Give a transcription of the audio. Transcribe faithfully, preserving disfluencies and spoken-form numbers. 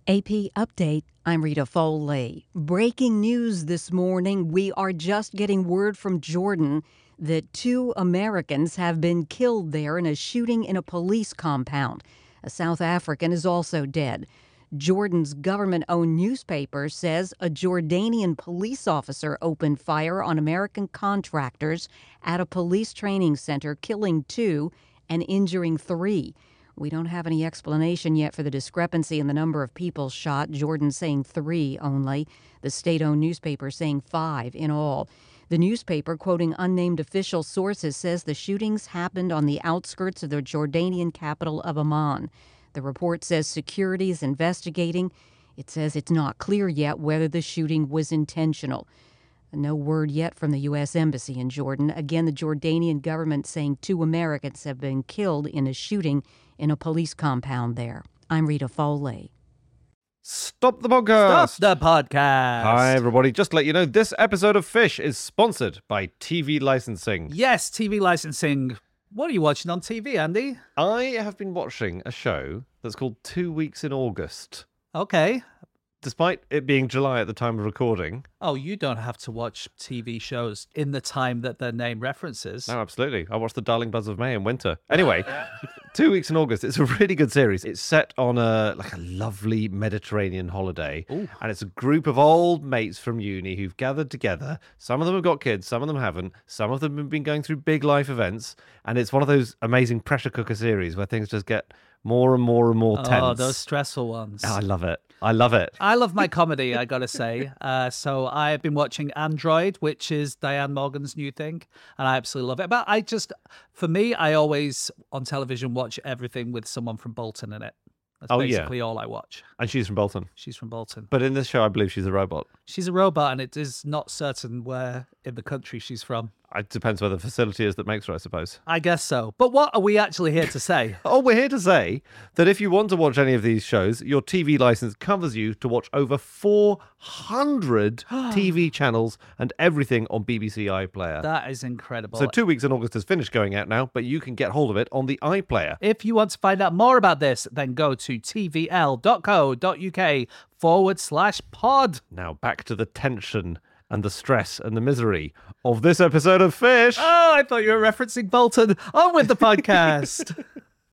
A P Update, I'm Rita Foley. Breaking news this morning. We are just getting word from Jordan that two Americans have been killed there in a shooting in a police compound. A South African is also dead. Jordan's government-owned newspaper says a Jordanian police officer opened fire on American contractors at a police training center, killing two and injuring three. We don't have any explanation yet for the discrepancy in the number of people shot. Jordan saying three only. The state-owned newspaper saying five in all. The newspaper, quoting unnamed official sources, says the shootings happened on the outskirts of the Jordanian capital of Amman. The report says security is investigating. It says it's not clear yet whether the shooting was intentional. No word yet from the U S Embassy in Jordan. Again, the Jordanian government saying two Americans have been killed in a shooting in a police compound there. I'm Rita Foley. Stop the podcast! Stop the podcast! Hi, everybody. Just to let you know, this episode of Fish is sponsored by T V licensing. Yes, T V licensing. What are you watching on T V, Andy? I have been watching a show that's called Two Weeks in August. Okay. Despite it being July at the time of recording. Oh, you don't have to watch T V shows in the time that their name references. No, absolutely. I watched The Darling Buzz of May in winter. Anyway, Two Weeks in August. It's a really good series. It's set on a like a lovely Mediterranean holiday. Ooh. And it's a group of old mates from uni who've gathered together. Some of them have got kids, some of them haven't. Some of them have been going through big life events. And it's one of those amazing pressure cooker series where things just get more and more and more tense. Oh, those stressful ones. Oh, I love it. I love it. I love my comedy, I gotta say. Uh, so I've been watching Android, which is Diane Morgan's new thing, and I absolutely love it. But I just, for me, I always, on television, watch everything with someone from Bolton in it. That's Oh, yeah. basically all I watch. And she's from Bolton. She's from Bolton. But in this show, I believe she's a robot. She's a robot, and it is not certain where in the country she's from. It depends where the facility is that makes her, I suppose. I guess so. But what are we actually here to say? Oh, we're here to say that if you want to watch any of these shows, your T V license covers you to watch over four hundred T V channels and everything on B B C iPlayer. That is incredible. So Two Weeks in August is finished going out now, but you can get hold of it on the iPlayer. If you want to find out more about this, then go to tvl.co.uk forward slash pod. Now back to the tension and the stress and the misery of this episode of Fish. Oh, I thought you were referencing Bolton. On with the podcast.